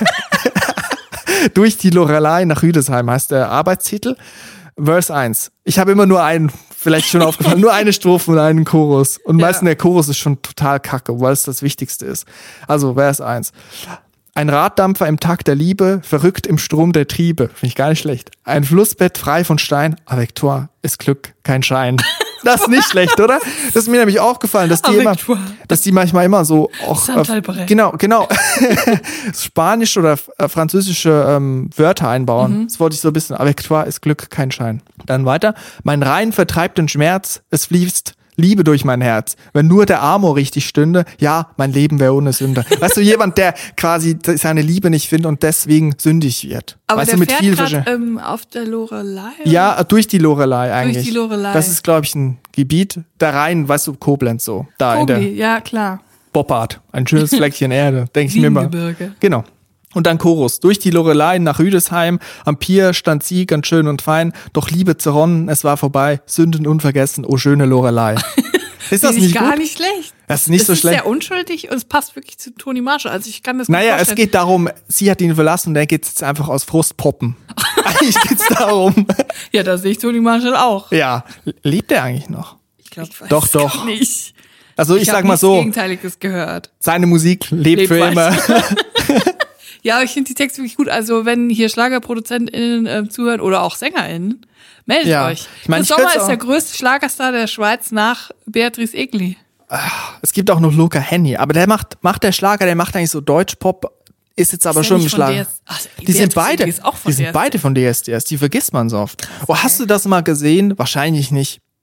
durch die Lorelei nach Rüdesheim heißt der Arbeitstitel. Vers eins. Ich habe immer nur einen, vielleicht schon aufgefallen, nur eine Strophe und einen Chorus. Und
Ja.
meistens der Chorus ist schon total kacke, weil es das Wichtigste ist. Also Vers eins. Ein Raddampfer im Takt der Liebe, verrückt im Strom der Triebe. Finde ich gar nicht schlecht. Ein Flussbett frei von Stein. Avec toi ist Glück, kein Schein. Das ist nicht schlecht, oder? Das ist mir nämlich aufgefallen, dass die
Avec
immer,
toi.
dass die manchmal immer so auch,
Chantal
äh,
Brel.
genau, genau, spanische oder äh, französische ähm, Wörter einbauen.
Mhm.
Das wollte ich so ein bisschen. Avec toi ist Glück, kein Schein. Dann weiter. Mein Rein vertreibt den Schmerz, es fließt Liebe durch mein Herz. Wenn nur der Amor richtig stünde, ja, mein Leben wäre ohne Sünde. Weißt du, jemand, der quasi seine Liebe nicht findet und deswegen sündig wird.
Aber
weißt
der
du, mit
fährt
viel
grad,
Versch-
ähm, auf der Lorelei.
Ja, durch die Lorelei eigentlich.
die Lorelei.
Das ist, glaube ich, ein Gebiet da rein, weißt du, Koblenz so. Da in der
Obi, ja klar.
Boppard. Ein schönes Fleckchen Erde, denke ich mir immer.
Siebengebirge.
Genau. Und dann Chorus. Durch die Lorelei nach Rüdesheim, am Pier stand sie ganz schön und fein, doch Liebe zerronnen, es war vorbei, Sünden unvergessen, oh schöne Lorelei. Ist das
Finde ich
nicht
gar
gut?
nicht schlecht.
Das ist nicht
es
so
ist
schlecht.
sehr unschuldig und es passt wirklich zu Toni Marshall. Also ich kann das gut
Naja, es
vorstellen.
geht darum, sie hat ihn verlassen und er geht jetzt einfach aus Frust poppen. Eigentlich geht's darum.
Ja, da sehe ich Toni Marshall auch.
Ja, lebt er eigentlich noch?
Ich glaube, ich weiß
Doch,
es
doch.
gar nicht.
Also ich,
Ich
sag
hab
mal
nichts
so,
Gegenteiliges gehört.
seine Musik lebt,
Lebt
für immer.
weiter. Ja, aber ich finde die Texte wirklich gut. Also wenn hier SchlagerproduzentInnen äh, zuhören oder auch SängerInnen, meldet
Ja.
euch.
Ich mein,
Chris
ich
Sommer
könnt's
ist der
auch-
größte Schlagerstar der Schweiz nach Beatrice Egli.
Es gibt auch noch Luca Henny, aber der macht, macht der Schlager, der macht eigentlich so Deutschpop, ist jetzt aber
Ist ja
schon im
nicht von
Schlager.
D S Ach,
Die sind
Beatrice
beide,
Egli ist auch von
die sind
D S D S.
beide von D S D S, die vergisst man so oft. Oh, hast du das mal gesehen? Wahrscheinlich nicht.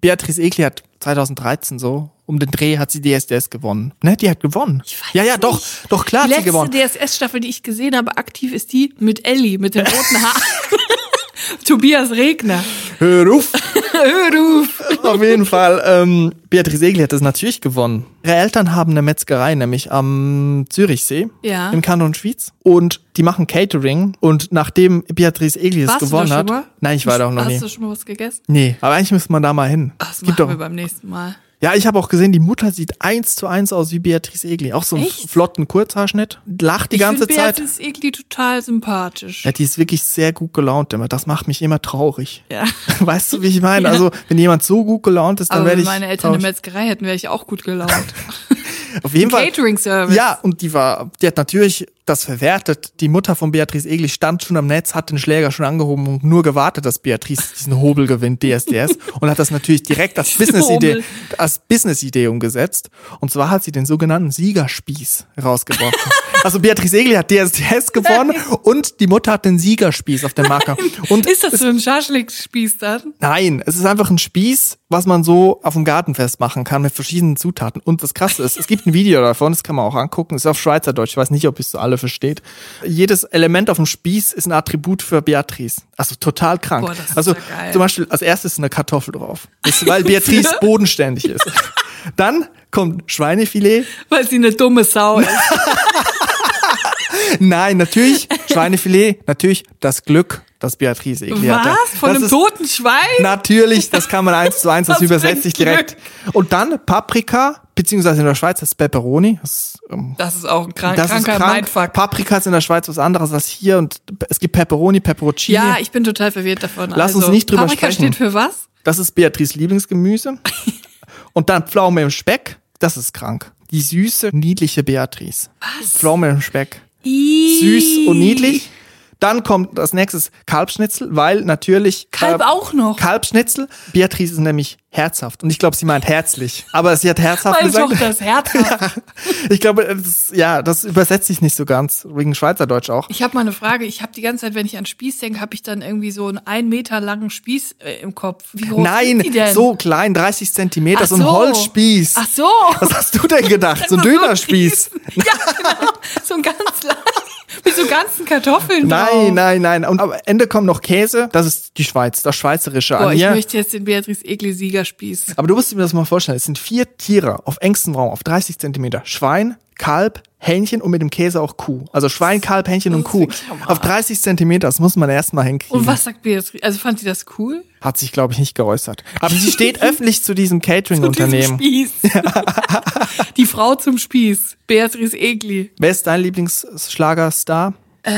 Beatrice Egli hat zweitausenddreizehn so, um den Dreh hat sie D S D S gewonnen. Ne, die hat gewonnen.
Ich weiß
ja, ja, doch,
nicht.
doch, klar
Die
hat sie gewonnen.
letzte D S S-Staffel, die ich gesehen habe, aktiv ist die mit Ellie, mit den roten Haaren. Tobias Regner.
Hör auf!
Hör auf!
Auf jeden Fall, ähm, Beatrice Egli hat das natürlich gewonnen. Ihre Eltern haben eine Metzgerei, nämlich am Zürichsee,
Ja.
im Kanton Schwyz. Und die machen Catering. Und nachdem Beatrice Egli es
Warst du
gewonnen
da schon
hat...
mal?
Nein, ich war da auch noch
Hast
nie.
du schon mal was gegessen?
Nee, aber eigentlich müsste man da mal hin.
Ach, das
Es gibt
machen
doch,
wir beim nächsten Mal.
ja, ich habe auch gesehen, die Mutter sieht eins zu eins aus wie Beatrice Egli. Auch so einen
Echt?
flotten Kurzhaarschnitt. Lacht die
Ich
ganze
finde
Zeit.
Beatrice Egli total sympathisch.
Ja, die ist wirklich sehr gut gelaunt immer. Das macht mich immer traurig.
Ja.
Weißt du, wie ich meine?
Ja.
Also, wenn jemand so gut gelaunt ist, dann
Aber
werde
wenn
ich
meine Eltern eine
traurig.
Metzgerei hätten, wäre ich auch gut gelaunt.
Auf jeden Fall.
Catering-Service.
Ja, und die war, die hat natürlich das verwertet. Die Mutter von Beatrice Egli stand schon am Netz, hat den Schläger schon angehoben und nur gewartet, dass Beatrice diesen Hobel gewinnt, D S D S, und hat das natürlich direkt als Business-Idee,
Hobel.
als Business-Idee umgesetzt. Und zwar hat sie den sogenannten Siegerspieß rausgebracht. Also Beatrice Egli hat D S D S gewonnen und die Mutter hat den Siegerspieß auf dem Marker. Und
Ist das so ein Schaschlik-Spieß dann?
Nein, es ist einfach ein Spieß, was man so auf dem Gartenfest machen kann mit verschiedenen Zutaten. Und das Krasse ist, es gibt ein Video davon, das kann man auch angucken, es ist auf Schweizerdeutsch, ich weiß nicht, ob es so alle versteht. Jedes Element auf dem Spieß ist ein Attribut für Beatrice. Also total krank.
Boah, das ist
also
ja geil.
zum Beispiel als erstes eine Kartoffel drauf, das ist, weil Beatrice bodenständig ist. Dann kommt Schweinefilet.
Weil sie eine dumme Sau ist.
Nein, natürlich Schweinefilet, natürlich das Glück, das Beatrice Egli hatte.
Was? Von
Das
einem
ist-
toten Schwein?
Natürlich, das kann man eins zu eins, das
Was für
übersetzt
ein
sich direkt. Und dann Paprika, beziehungsweise in der Schweiz heißt es Pepperoni. Das, ähm,
Das ist auch ein krank,
das ist
kranker
krank.
Mindfuck.
Paprika ist in der Schweiz was anderes als hier und es gibt Pepperoni, Peperoncini.
Ja, ich bin total verwirrt davon.
Lass
also,
uns nicht drüber
Paprika
sprechen.
steht für was?
Das ist Beatrice Lieblingsgemüse. Und dann Pflaume im Speck, das ist krank. Die süße, niedliche Beatrice.
Was?
Pflaume im Speck.
Ih.
Süß und niedlich. Dann kommt als nächstes Kalbschnitzel, weil natürlich...
Kalb
äh,
auch noch.
Kalbschnitzel. Beatrice ist nämlich herzhaft. Und ich glaube, sie meint herzlich. Aber sie hat herzhaft
Meine
gesagt.
Tochter ist herzhaft.
Ich glaube, das, ja, das übersetzt sich nicht so ganz. Wegen Schweizerdeutsch auch.
Ich habe mal eine Frage. Ich habe die ganze Zeit, wenn ich an Spieß denke, habe ich dann irgendwie so einen ein Meter langen Spieß äh, im Kopf. Wie groß
Nein,
sind die denn?
so klein, dreißig Zentimeter,
Ach
so ein
so.
Holzspieß.
Ach so.
Was hast du denn gedacht? So ein
So
Dönerspieß.
Ja, genau. So ein ganz lang. Mit so ganzen Kartoffeln drauf.
Nein, nein, nein. Und am Ende kommt noch Käse. Das ist die Schweiz, das Schweizerische
Boah,
an
ich
ihr.
möchte jetzt den Beatrice Egli Siegerspieß.
Aber du musst dir das mal vorstellen. Es sind vier Tiere auf engstem Raum, auf dreißig Zentimeter. Schwein, Kalb, Hähnchen und mit dem Käse auch Kuh. Also Schwein, Kalb, Hähnchen und
ist
Kuh.
wirklich normal.
Auf dreißig Zentimeter, das muss man erstmal hinkriegen.
Und was sagt Beatrice? Also fand sie das cool?
Hat sich, glaube ich, nicht geäußert. Aber sie steht öffentlich zu diesem
Zu diesem
Catering-Unternehmen.
Spieß. Die Frau zum Spieß. Beatrice Egli.
Wer ist dein Lieblingsschlagerstar?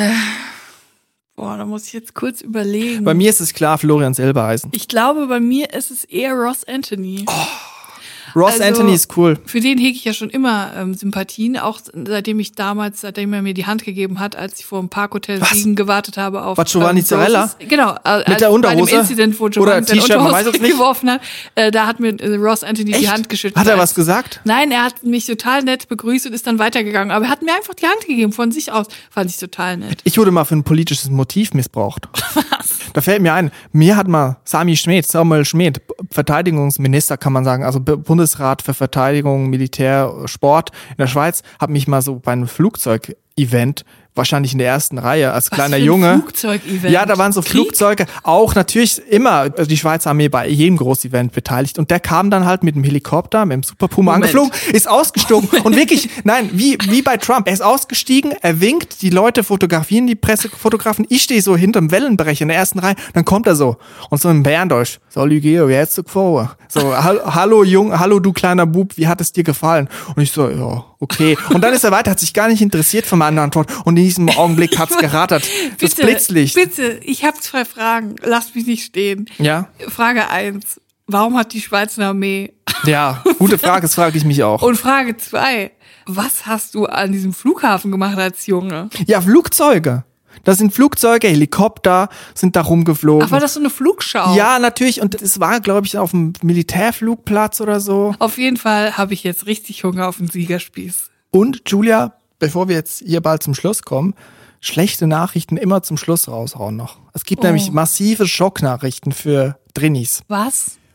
Boah, da muss ich jetzt kurz überlegen.
Bei mir ist es klar, Florian Silbereisen.
Ich glaube, bei mir ist es eher Ross Anthony.
Ross
Also-
Anthony ist cool.
Für den hege ich ja schon immer ähm, Sympathien, auch seitdem ich damals, seitdem er mir die Hand gegeben hat, als ich vor dem Parkhotel
Was?
Siegen gewartet habe auf
Was, Giovanni
ähm,
Zarella?
Roses. Genau, äh, als
Mit der
bei
Unterhose?
dem Incident, wo Giovanni
Oder
seine
T-Shirt, man
Unterhose
weiß es nicht.
geworfen hat, äh, da hat mir äh, Ross Anthony die
Echt?
Hand geschüttelt.
Hat er
als-
was gesagt?
Nein, er hat mich total nett begrüßt und ist dann weitergegangen. Aber er hat mir einfach die Hand gegeben von sich aus. Fand ich total nett.
Ich wurde mal für ein politisches Motiv missbraucht.
Was?
Da fällt mir ein, mir hat mal Sami Schmidt, Samuel Schmidt, Verteidigungsminister kann man sagen, also B- Bundesrat für Verteidigung, Militär, Sport in der Schweiz, hat mich mal so bei einem Flugzeug-Event, wahrscheinlich in der ersten Reihe, als
Was
kleiner
für ein
Junge.
Flugzeugevent?
Ja, da waren so
Krieg?
Flugzeuge, auch natürlich immer also die Schweizer Armee bei jedem Großevent beteiligt. Und der kam dann halt mit dem Helikopter, mit dem Super Puma
Moment.
angeflogen, ist ausgestiegen und wirklich, nein, wie, wie bei Trump, er ist ausgestiegen, er winkt, die Leute fotografieren, die Pressefotografen, ich stehe so hinterm Wellenbrecher in der ersten Reihe, dann kommt er so und so im Berndeutsch, so Lügeo, wie hättest du gefallen? So, "Hall- hallo Jung, hallo du kleiner Bub, wie hat es dir gefallen? Und ich so, ja, okay. Und dann ist er weiter, hat sich gar nicht interessiert für meine Antwort und in diesem Augenblick hat's gerattert. Das
Bitte,
Blitzlicht.
Bitte, ich habe zwei Fragen. Lasst mich nicht stehen.
Ja?
Frage eins. Warum hat die Schweizer Armee?
Ja, gute Frage, das frage ich mich auch.
Und Frage zwei. Was hast du an diesem Flughafen gemacht als Junge?
Ja, Flugzeuge. Das sind Flugzeuge, Helikopter sind da rumgeflogen.
Ach, war das so eine Flugschau?
Ja, natürlich. Und es war, glaube ich, auf dem Militärflugplatz oder so.
Auf jeden Fall habe ich jetzt richtig Hunger auf den Siegerspieß.
Und Julia, bevor wir jetzt hier bald zum Schluss kommen, schlechte Nachrichten immer zum Schluss raushauen noch. Es gibt
Oh.
nämlich massive Schocknachrichten für Drinis.
Was?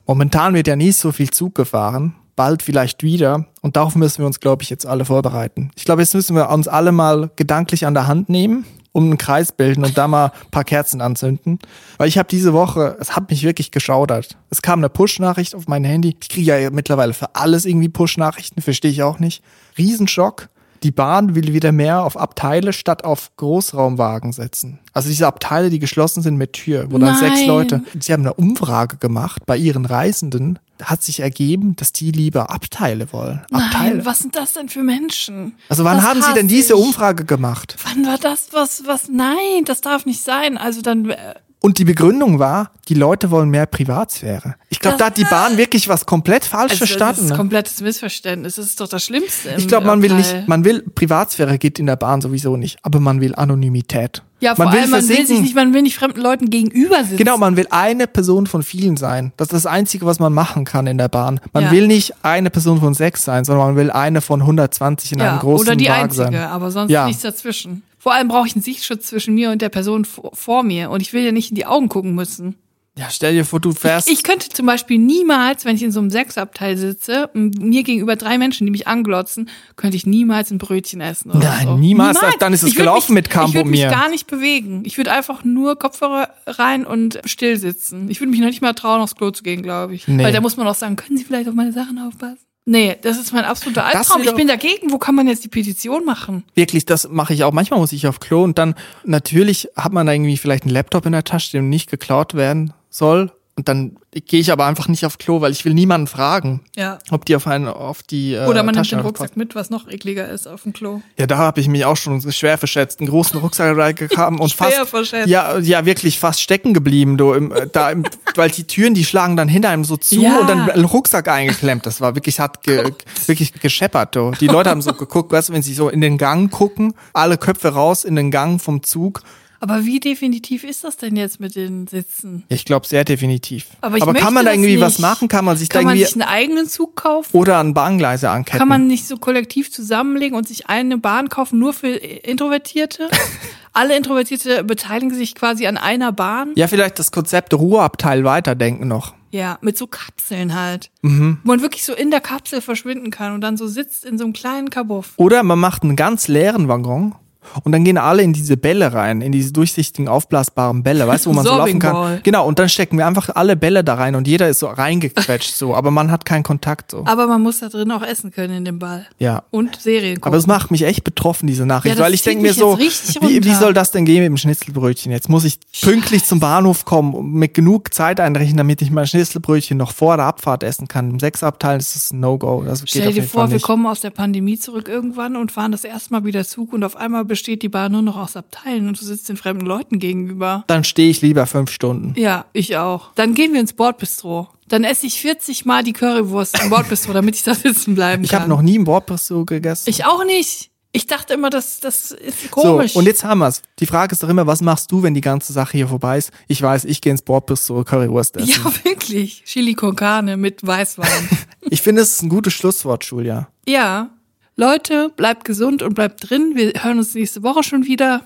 Momentan wird ja nie so viel Zug gefahren. Bald vielleicht wieder. Und darauf müssen wir uns, glaube ich, jetzt alle vorbereiten. Ich glaube, jetzt müssen wir uns alle mal gedanklich an der Hand nehmen, um einen Kreis bilden und da mal ein paar Kerzen anzünden. Weil ich habe diese Woche, es hat mich wirklich geschaudert. Es kam eine Push-Nachricht auf mein Handy. Ich kriege ja mittlerweile für alles irgendwie Push-Nachrichten, verstehe ich auch nicht. Riesenschock. Die Bahn will wieder mehr auf Abteile statt auf Großraumwagen setzen. Also diese Abteile, die geschlossen sind mit Tür, wo dann
Nein.
sechs Leute, sie haben eine Umfrage gemacht bei ihren Reisenden. Da hat sich ergeben, dass die lieber Abteile wollen. Abteile.
Nein, was sind das denn für Menschen?
Also wann
Das
haben Sie denn
hasse
diese
ich.
Umfrage gemacht?
Wann war das? Was, was? Nein, das darf nicht sein. Also dann, äh,
Und die Begründung war, die Leute wollen mehr Privatsphäre. Ich glaube,
Das-
da hat die Bahn wirklich was komplett falsch
also das
verstanden.
ist ein
ne?
komplettes Missverständnis. Das ist doch das Schlimmste. im
Ich glaube, man will
Abteil.
nicht, man will, Privatsphäre geht in der Bahn sowieso nicht, aber man will Anonymität.
Ja, vor
man
allem, man will sich
versinken.
nicht, man will nicht fremden Leuten gegenüber sitzen.
Genau, man will eine Person von vielen sein. Das ist das Einzige, was man machen kann in der Bahn. Man
Ja.
will nicht eine Person von sechs sein, sondern man will eine von hundertzwanzig in
ja,
einem großen
oder die
Wagen
einzige,
sein.
aber sonst
Ja.
nichts dazwischen. Vor allem brauche ich einen Sichtschutz zwischen mir und der Person vor, vor mir. Und ich will ja nicht in die Augen gucken müssen.
Ja, stell dir vor, du fährst.
Ich könnte zum Beispiel niemals, wenn ich in so einem Sechsabteil sitze, m- mir gegenüber drei Menschen, die mich anglotzen, könnte ich niemals ein Brötchen essen oder
Nein,
so.
niemals. Dann ist es
Ich würd
gelaufen
mich,
mit Campo
Ich würde mich
mir.
gar nicht bewegen. Ich würde einfach nur Kopfhörer rein und still sitzen. Ich würde mich noch nicht mal trauen, aufs Klo zu gehen, glaube ich.
Nee.
Weil da muss man auch sagen, können Sie vielleicht auf meine Sachen aufpassen? Nee, das ist mein absoluter Albtraum.
wieder-
Ich bin dagegen. Wo kann man jetzt die Petition machen?
Wirklich, das mache ich auch. Manchmal muss ich auf Klo und dann natürlich hat man da irgendwie vielleicht einen Laptop in der Tasche, der nicht geklaut werden soll. Und dann gehe ich aber einfach nicht auf Klo, weil ich will niemanden fragen,
Ja.
ob die auf einen auf die äh,
Oder man nimmt
Tasche
den
aufpassen.
Rucksack mit, was noch ekliger ist auf dem Klo.
Ja, da habe ich mich auch schon schwer verschätzt. Einen großen Rucksack reingekommen und
Schwer
fast
verschätzt.
ja ja wirklich fast stecken geblieben, du im, äh, da im, weil die Türen, die schlagen dann hinter einem so zu
Ja.
und dann ein Rucksack eingeklemmt. Das war wirklich hat ge, wirklich gescheppert. Du. Die Leute haben so geguckt, weißt du, wenn sie so in den Gang gucken, alle Köpfe raus in den Gang vom Zug.
Aber wie definitiv ist das denn jetzt mit den Sitzen?
Ich glaube sehr definitiv.
Aber ich
kann
möchte
man da
das
irgendwie
nicht.
was machen? Kann man sich
Kann
da
man
irgendwie
sich einen eigenen Zug kaufen?
oder an Bahngleise anketten?
Kann man nicht so kollektiv zusammenlegen und sich eine Bahn kaufen, nur für Introvertierte? Alle Introvertierte beteiligen sich quasi an einer Bahn.
ja, vielleicht das Konzept Ruheabteil weiterdenken noch.
Ja, mit so Kapseln halt.
Mhm.
Wo man wirklich so in der Kapsel verschwinden kann und dann so sitzt in so einem kleinen Kabuff.
Oder man macht einen ganz leeren Waggon und dann gehen alle in diese Bälle rein, in diese durchsichtigen, aufblasbaren Bälle, weißt du, wo man so laufen kann.
Sorbingball.
Genau, und dann stecken wir einfach alle Bälle da rein und jeder ist so reingequetscht so, aber man hat keinen Kontakt so.
Aber man muss da drin auch essen können in dem Ball.
Ja.
Und Serien gucken.
Aber es macht mich echt betroffen, diese Nachricht,
Ja, das
weil ich
zieht
denke mir
mich
so,
jetzt richtig
wie, wie
runter.
soll das denn gehen mit dem Schnitzelbrötchen? Jetzt muss ich pünktlich zum Bahnhof kommen und mit genug Zeit einrechnen, damit ich mein Schnitzelbrötchen noch vor der Abfahrt essen kann. Im Sechsabteil ist das ein No-Go. Das geht
Stell
auf
dir
jeden
vor,
Fall
wir
nicht.
kommen aus der Pandemie zurück irgendwann und fahren das erste Mal wieder Zug und auf einmal besteht die Bahn nur noch aus Abteilen und du sitzt den fremden Leuten gegenüber.
Dann stehe ich lieber fünf Stunden.
Ja, ich auch. Dann gehen wir ins Bordbistro. Dann esse ich vierzig Mal die Currywurst im Bordbistro, damit ich da sitzen bleiben
Ich
kann.
habe noch nie im Bordbistro gegessen.
Ich auch nicht. Ich dachte immer, das, das ist komisch.
So, und jetzt haben wir's. Die Frage ist doch immer, was machst du, wenn die ganze Sache hier vorbei ist? Ich weiß, ich gehe ins Bordbistro Currywurst essen.
Ja, wirklich. Chili con Carne mit Weißwein.
Ich finde, es ist ein gutes Schlusswort, Julia.
Ja. Leute, bleibt gesund und bleibt drin. Wir hören uns nächste Woche schon wieder.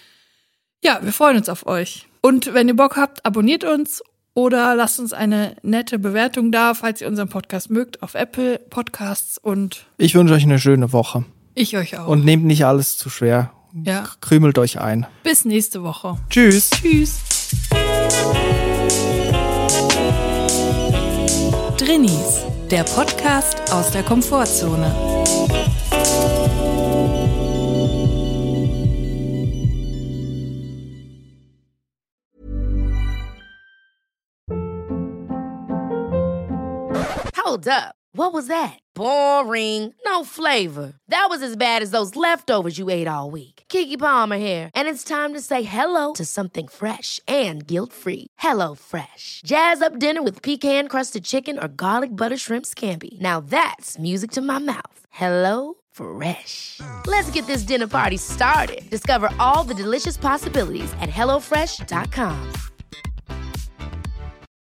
Ja, wir freuen uns auf euch. Und wenn ihr Bock habt, abonniert uns oder lasst uns eine nette Bewertung da, falls ihr unseren Podcast mögt, auf Apple Podcasts und
Ich wünsche euch eine schöne Woche.
ich euch auch.
Und nehmt nicht alles zu schwer.
ja,
Krümelt euch ein.
bis nächste Woche.
Tschüss.
Tschüss.
Drinnies, der Podcast aus der Komfortzone.
Hold up. What was that? Boring. No flavor. That was as bad as those leftovers you ate all week. Keke Palmer here, and it's time to say hello to something fresh and guilt-free. Hello Fresh. Jazz up dinner with pecan-crusted chicken or garlic butter shrimp scampi. Now that's music to my mouth. Hello Fresh. Let's get this dinner party started. Discover all the delicious possibilities at hello fresh dot com.